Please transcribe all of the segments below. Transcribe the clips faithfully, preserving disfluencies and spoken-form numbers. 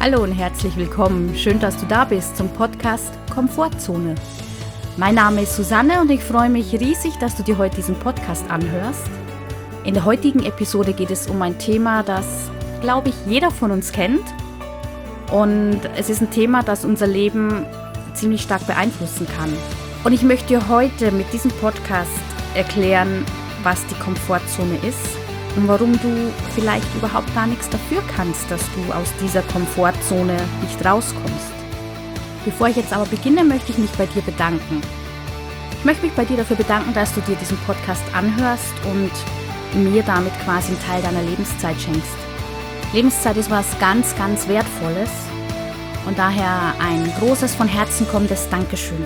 Hallo und herzlich willkommen. Schön, dass du da bist zum Podcast Komfortzone. Mein Name ist Susanne und ich freue mich riesig, dass du dir heute diesen Podcast anhörst. In der heutigen Episode geht es um ein Thema, das, glaube ich, jeder von uns kennt. Und es ist ein Thema, das unser Leben ziemlich stark beeinflussen kann. Und ich möchte dir heute mit diesem Podcast erklären, was die Komfortzone ist und warum du vielleicht überhaupt gar nichts dafür kannst, dass du aus dieser Komfortzone nicht rauskommst. Bevor ich jetzt aber beginne, möchte ich mich bei dir bedanken. Ich möchte mich bei dir dafür bedanken, dass du dir diesen Podcast anhörst und mir damit quasi einen Teil deiner Lebenszeit schenkst. Lebenszeit ist was ganz, ganz Wertvolles und daher ein großes, von Herzen kommendes Dankeschön.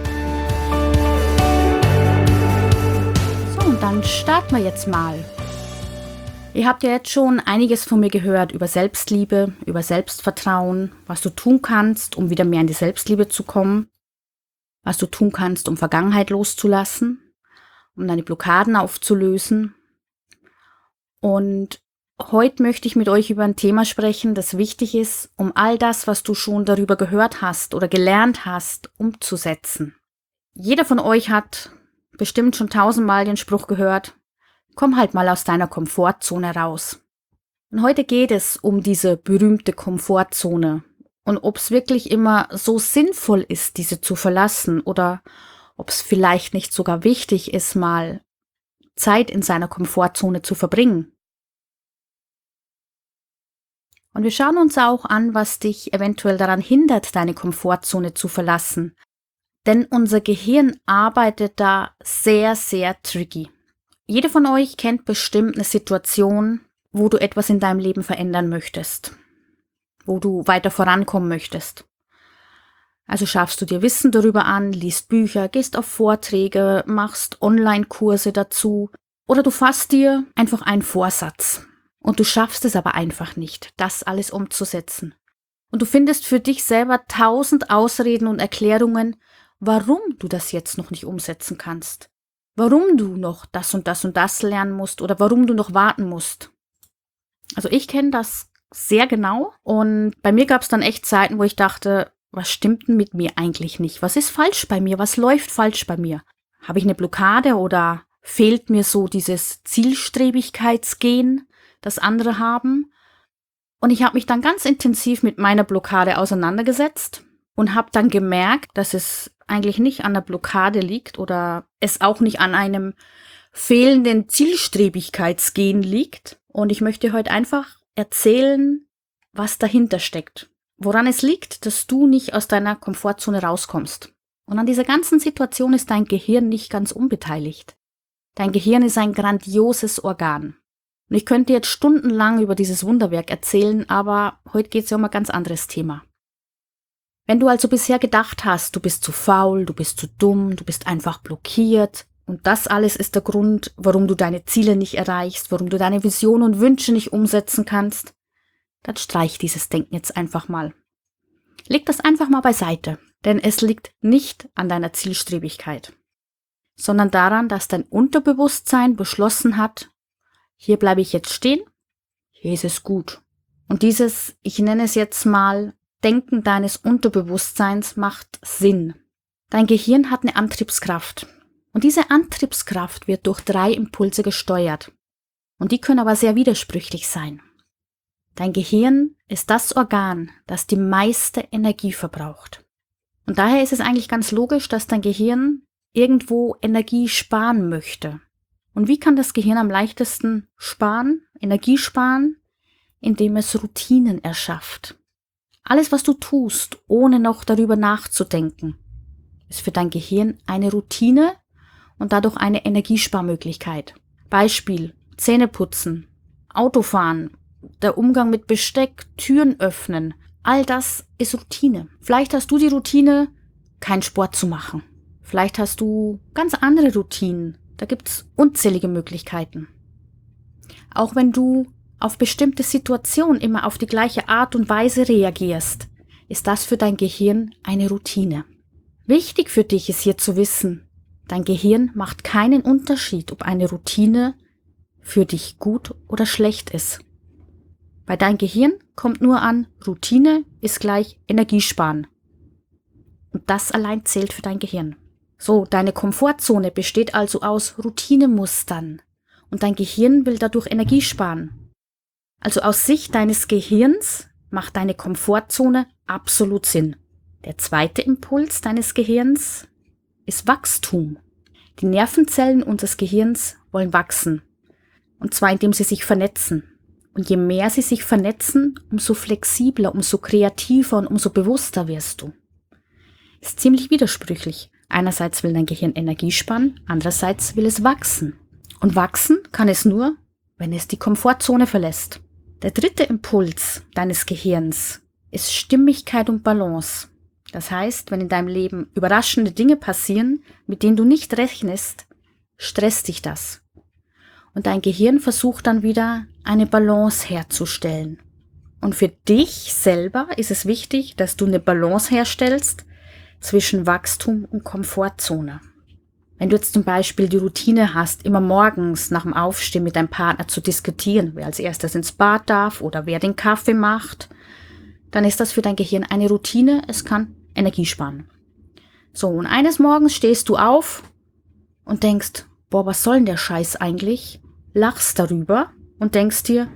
So, und dann starten wir jetzt mal. Ihr habt ja jetzt schon einiges von mir gehört über Selbstliebe, über Selbstvertrauen, was du tun kannst, um wieder mehr in die Selbstliebe zu kommen, was du tun kannst, um Vergangenheit loszulassen, um deine Blockaden aufzulösen. Und heute möchte ich mit euch über ein Thema sprechen, das wichtig ist, um all das, was du schon darüber gehört hast oder gelernt hast, umzusetzen. Jeder von euch hat bestimmt schon tausendmal den Spruch gehört: Komm halt mal aus deiner Komfortzone raus. Und heute geht es um diese berühmte Komfortzone und ob es wirklich immer so sinnvoll ist, diese zu verlassen oder ob es vielleicht nicht sogar wichtig ist, mal Zeit in seiner Komfortzone zu verbringen. Und wir schauen uns auch an, was dich eventuell daran hindert, deine Komfortzone zu verlassen. Denn unser Gehirn arbeitet da sehr, sehr tricky. Jeder von euch kennt bestimmt eine Situation, wo du etwas in deinem Leben verändern möchtest, wo du weiter vorankommen möchtest. Also schaffst du dir Wissen darüber an, liest Bücher, gehst auf Vorträge, machst Online-Kurse dazu oder du fasst dir einfach einen Vorsatz und du schaffst es aber einfach nicht, das alles umzusetzen. Und du findest für dich selber tausend Ausreden und Erklärungen, warum du das jetzt noch nicht umsetzen kannst. Warum du noch das und das und das lernen musst oder warum du noch warten musst. Also ich kenne das sehr genau und bei mir gab es dann echt Zeiten, wo ich dachte, was stimmt denn mit mir eigentlich nicht? Was ist falsch bei mir? Was läuft falsch bei mir? Habe ich eine Blockade oder fehlt mir so dieses Zielstrebigkeitsgehen, das andere haben? Und ich habe mich dann ganz intensiv mit meiner Blockade auseinandergesetzt und habe dann gemerkt, dass es eigentlich nicht an der Blockade liegt oder es auch nicht an einem fehlenden Zielstrebigkeitsgehen liegt. Und ich möchte heute einfach erzählen, was dahinter steckt. Woran es liegt, dass du nicht aus deiner Komfortzone rauskommst. Und an dieser ganzen Situation ist dein Gehirn nicht ganz unbeteiligt. Dein Gehirn ist ein grandioses Organ. Und ich könnte jetzt stundenlang über dieses Wunderwerk erzählen, aber heute geht es ja um ein ganz anderes Thema. Wenn du also bisher gedacht hast, du bist zu faul, du bist zu dumm, du bist einfach blockiert und das alles ist der Grund, warum du deine Ziele nicht erreichst, warum du deine Visionen und Wünsche nicht umsetzen kannst, dann streich dieses Denken jetzt einfach mal. Leg das einfach mal beiseite, denn es liegt nicht an deiner Zielstrebigkeit, sondern daran, dass dein Unterbewusstsein beschlossen hat, hier bleibe ich jetzt stehen, hier ist es gut. Und dieses, ich nenne es jetzt mal, Denken deines Unterbewusstseins macht Sinn. Dein Gehirn hat eine Antriebskraft. Und diese Antriebskraft wird durch drei Impulse gesteuert. Und die können aber sehr widersprüchlich sein. Dein Gehirn ist das Organ, das die meiste Energie verbraucht. Und daher ist es eigentlich ganz logisch, dass dein Gehirn irgendwo Energie sparen möchte. Und wie kann das Gehirn am leichtesten sparen, Energie sparen? Indem es Routinen erschafft. Alles, was du tust, ohne noch darüber nachzudenken, ist für dein Gehirn eine Routine und dadurch eine Energiesparmöglichkeit. Beispiel: Zähne putzen, Autofahren, der Umgang mit Besteck, Türen öffnen. All das ist Routine. Vielleicht hast du die Routine, keinen Sport zu machen. Vielleicht hast du ganz andere Routinen. Da gibt's unzählige Möglichkeiten. Auch wenn du auf bestimmte Situationen immer auf die gleiche Art und Weise reagierst, ist das für dein Gehirn eine Routine. Wichtig für dich ist hier zu wissen, dein Gehirn macht keinen Unterschied, ob eine Routine für dich gut oder schlecht ist. Bei deinem Gehirn kommt nur an, Routine ist gleich Energiesparen. Und das allein zählt für dein Gehirn. So, deine Komfortzone besteht also aus Routinemustern. Und dein Gehirn will dadurch Energie sparen. Also aus Sicht deines Gehirns macht deine Komfortzone absolut Sinn. Der zweite Impuls deines Gehirns ist Wachstum. Die Nervenzellen unseres Gehirns wollen wachsen. Und zwar indem sie sich vernetzen. Und je mehr sie sich vernetzen, umso flexibler, umso kreativer und umso bewusster wirst du. Ist ziemlich widersprüchlich. Einerseits will dein Gehirn Energie sparen, andererseits will es wachsen. Und wachsen kann es nur, wenn es die Komfortzone verlässt. Der dritte Impuls deines Gehirns ist Stimmigkeit und Balance. Das heißt, wenn in deinem Leben überraschende Dinge passieren, mit denen du nicht rechnest, stresst dich das. Und dein Gehirn versucht dann wieder, eine Balance herzustellen. Und für dich selber ist es wichtig, dass du eine Balance herstellst zwischen Wachstum und Komfortzone. Wenn du jetzt zum Beispiel die Routine hast, immer morgens nach dem Aufstehen mit deinem Partner zu diskutieren, wer als erstes ins Bad darf oder wer den Kaffee macht, dann ist das für dein Gehirn eine Routine, es kann Energie sparen. So, und eines Morgens stehst du auf und denkst, boah, was soll denn der Scheiß eigentlich? Lachst darüber und denkst dir,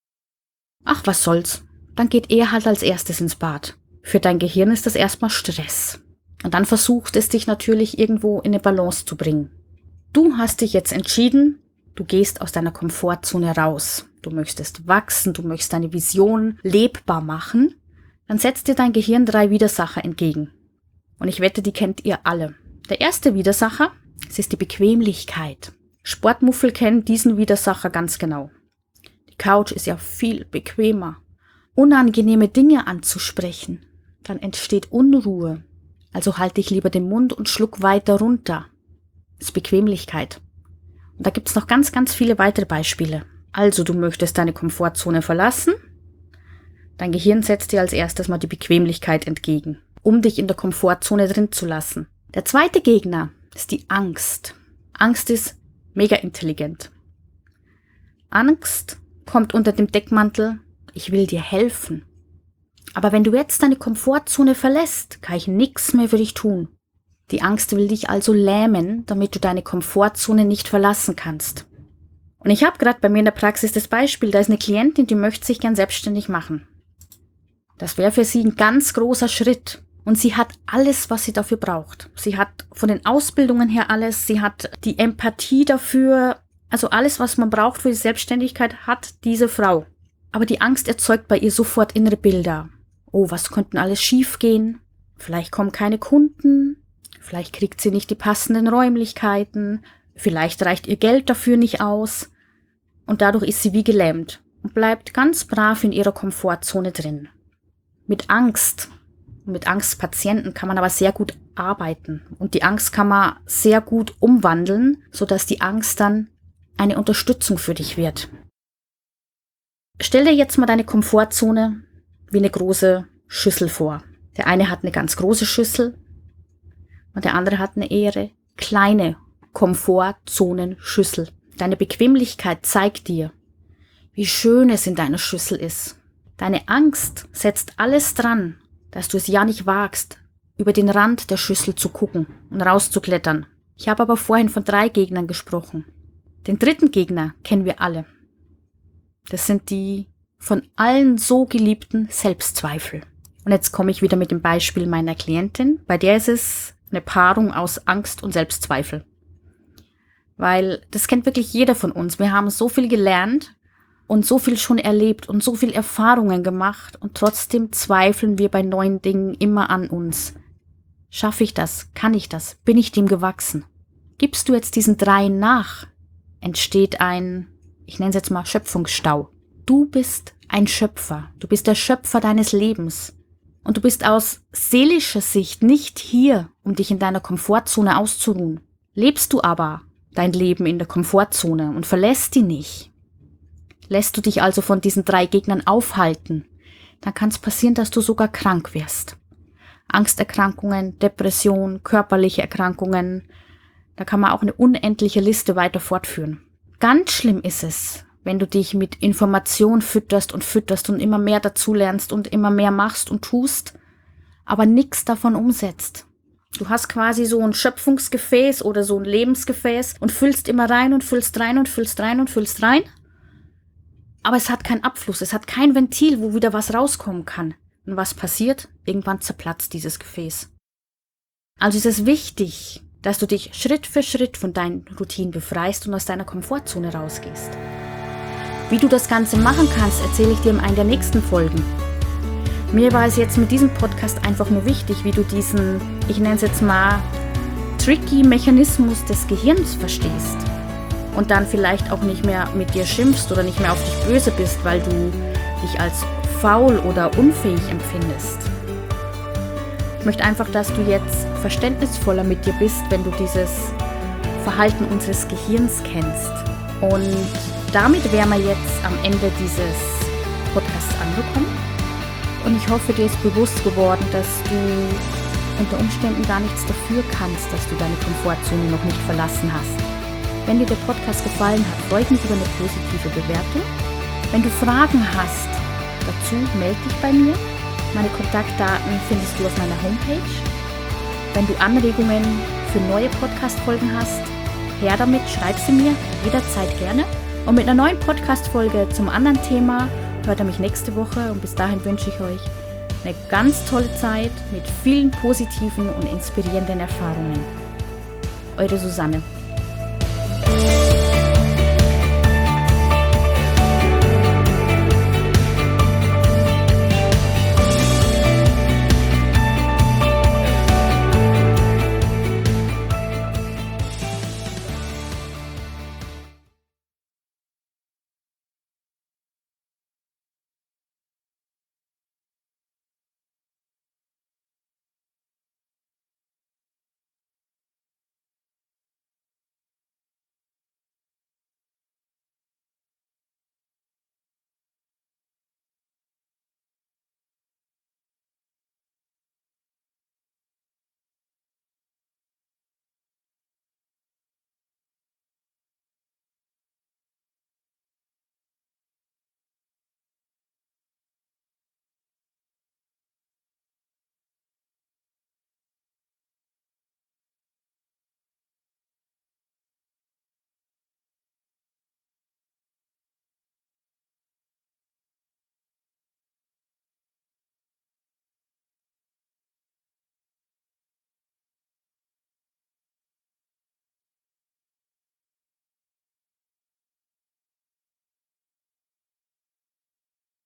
ach, was soll's, dann geht er halt als erstes ins Bad. Für dein Gehirn ist das erstmal Stress. Und dann versucht es dich natürlich irgendwo in eine Balance zu bringen. Du hast dich jetzt entschieden, du gehst aus deiner Komfortzone raus. Du möchtest wachsen, du möchtest deine Vision lebbar machen. Dann setzt dir dein Gehirn drei Widersacher entgegen. Und ich wette, die kennt ihr alle. Der erste Widersacher, es ist die Bequemlichkeit. Sportmuffel kennen diesen Widersacher ganz genau. Die Couch ist ja viel bequemer. Unangenehme Dinge anzusprechen, dann entsteht Unruhe. Also halte ich lieber den Mund und schluck weiter runter. Das ist Bequemlichkeit. Und da gibt's noch ganz, ganz viele weitere Beispiele. Also du möchtest deine Komfortzone verlassen. Dein Gehirn setzt dir als erstes mal die Bequemlichkeit entgegen, um dich in der Komfortzone drin zu lassen. Der zweite Gegner ist die Angst. Angst ist mega intelligent. Angst kommt unter dem Deckmantel, ich will dir helfen. Aber wenn du jetzt deine Komfortzone verlässt, kann ich nichts mehr für dich tun. Die Angst will dich also lähmen, damit du deine Komfortzone nicht verlassen kannst. Und ich habe gerade bei mir in der Praxis das Beispiel, da ist eine Klientin, die möchte sich gern selbstständig machen. Das wäre für sie ein ganz großer Schritt. Und sie hat alles, was sie dafür braucht. Sie hat von den Ausbildungen her alles, sie hat die Empathie dafür, also alles, was man braucht für die Selbstständigkeit, hat diese Frau. Aber die Angst erzeugt bei ihr sofort innere Bilder. Oh, was könnten alles schiefgehen? Vielleicht kommen keine Kunden, vielleicht kriegt sie nicht die passenden Räumlichkeiten, vielleicht reicht ihr Geld dafür nicht aus. Und dadurch ist sie wie gelähmt und bleibt ganz brav in ihrer Komfortzone drin. Mit Angst, mit Angstpatienten kann man aber sehr gut arbeiten. Und die Angst kann man sehr gut umwandeln, sodass die Angst dann eine Unterstützung für dich wird. Stell dir jetzt mal deine Komfortzone wie eine große Schüssel vor. Der eine hat eine ganz große Schüssel und der andere hat eine eher kleine Komfortzonenschüssel. Deine Bequemlichkeit zeigt dir, wie schön es in deiner Schüssel ist. Deine Angst setzt alles dran, dass du es ja nicht wagst, über den Rand der Schüssel zu gucken und rauszuklettern. Ich habe aber vorhin von drei Gegnern gesprochen. Den dritten Gegner kennen wir alle. Das sind die von allen so geliebten Selbstzweifel. Und jetzt komme ich wieder mit dem Beispiel meiner Klientin. Bei der ist es eine Paarung aus Angst und Selbstzweifel. Weil das kennt wirklich jeder von uns. Wir haben so viel gelernt und so viel schon erlebt und so viel Erfahrungen gemacht und trotzdem zweifeln wir bei neuen Dingen immer an uns. Schaffe ich das? Kann ich das? Bin ich dem gewachsen? Gibst du jetzt diesen dreien nach, entsteht ein, ich nenne es jetzt mal Schöpfungsstau. Du bist ein Schöpfer. Du bist der Schöpfer deines Lebens. Und du bist aus seelischer Sicht nicht hier, um dich in deiner Komfortzone auszuruhen. Lebst du aber dein Leben in der Komfortzone und verlässt die nicht, lässt du dich also von diesen drei Gegnern aufhalten, dann kann es passieren, dass du sogar krank wirst. Angsterkrankungen, Depression, körperliche Erkrankungen, da kann man auch eine unendliche Liste weiter fortführen. Ganz schlimm ist es, wenn du dich mit Information fütterst und fütterst und immer mehr dazulernst und immer mehr machst und tust, aber nichts davon umsetzt. Du hast quasi so ein Schöpfungsgefäß oder so ein Lebensgefäß und füllst immer rein und füllst rein und füllst rein und füllst rein. Aber es hat keinen Abfluss, es hat kein Ventil, wo wieder was rauskommen kann. Und was passiert? Irgendwann zerplatzt dieses Gefäß. Also ist es wichtig, dass du dich Schritt für Schritt von deinen Routinen befreist und aus deiner Komfortzone rausgehst. Wie du das Ganze machen kannst, erzähle ich dir in einer der nächsten Folgen. Mir war es jetzt mit diesem Podcast einfach nur wichtig, wie du diesen, ich nenne es jetzt mal, tricky Mechanismus des Gehirns verstehst. Und dann vielleicht auch nicht mehr mit dir schimpfst oder nicht mehr auf dich böse bist, weil du dich als faul oder unfähig empfindest. Ich möchte einfach, dass du jetzt verständnisvoller mit dir bist, wenn du dieses Verhalten unseres Gehirns kennst. Und damit wären wir jetzt am Ende dieses Podcasts angekommen. Und ich hoffe, dir ist bewusst geworden, dass du unter Umständen gar nichts dafür kannst, dass du deine Komfortzone noch nicht verlassen hast. Wenn dir der Podcast gefallen hat, freue ich mich über eine positive Bewertung. Wenn du Fragen hast dazu, melde dich bei mir. Meine Kontaktdaten findest du auf meiner Homepage. Wenn du Anregungen für neue Podcast-Folgen hast, her damit, schreib sie mir jederzeit gerne. Und mit einer neuen Podcast-Folge zum anderen Thema hört ihr mich nächste Woche. Und bis dahin wünsche ich euch eine ganz tolle Zeit mit vielen positiven und inspirierenden Erfahrungen. Eure Susanne.